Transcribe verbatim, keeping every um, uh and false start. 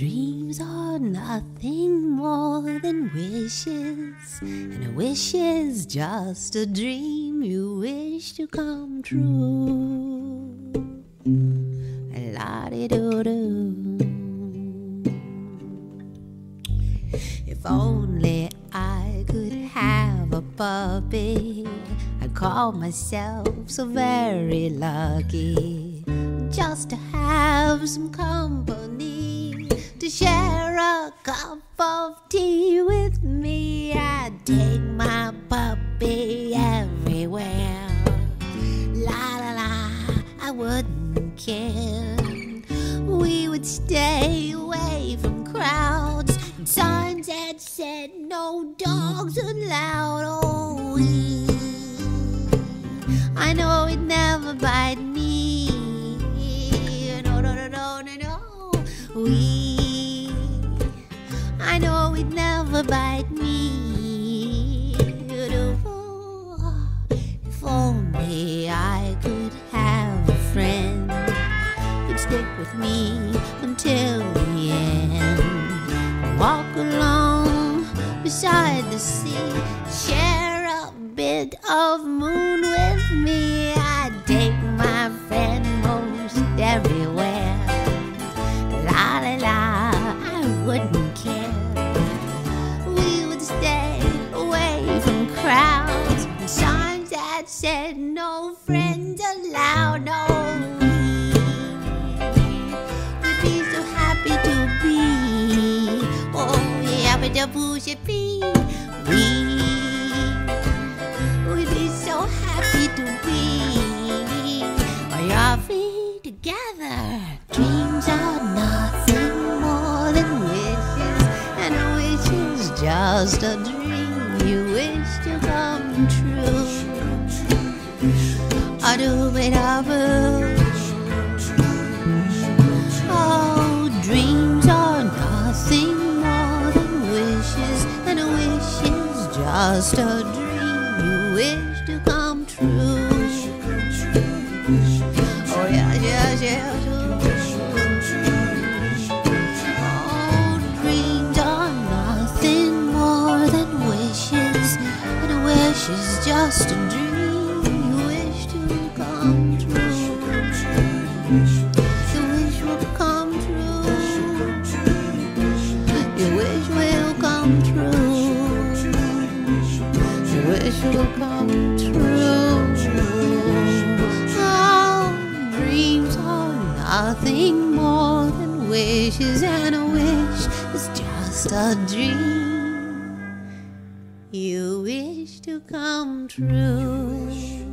Dreams are nothing more than wishes, and a wish is just a dream you wish to come true. La-di-do-do. If only I could have a puppy, I'd call myself so very lucky. Just to have some company, to share a cup of tea with me. I'd take my puppy everywhere. La la la, I wouldn't care. We would stay away from crowds, and signs that said no dogs allowed. Oh, we, I know it'd never bite me. No, no, no, no, no, no. We, I know it'd never bite me. If only I could have a friend who'd stick with me until the end. Walk along beside the sea, share a bit of moon with me. I'd take my friend most everywhere. La la la, I wouldn't care. We would stay away from crowds and signs that said no friends allowed. No, we'd be so happy to be. Oh, yeah, but the push it be. We, we'd be so happy to be. We are free together. Dreams are nothing more than wishes, and a wish is just a dream you wish to come true. A do it a boo. Oh, dreams are nothing more than wishes, and a wish is just a dream you wish to come true. Oh yeah, yeah, yeah. Oh, dreams are nothing more than wishes, and a wish is just a dream you wish to come true. Your wish will come true. Your wish will come true. Your wish will come true. Oh, dreams are nothing more than wishes, and a wish is just a dream you wish to come true.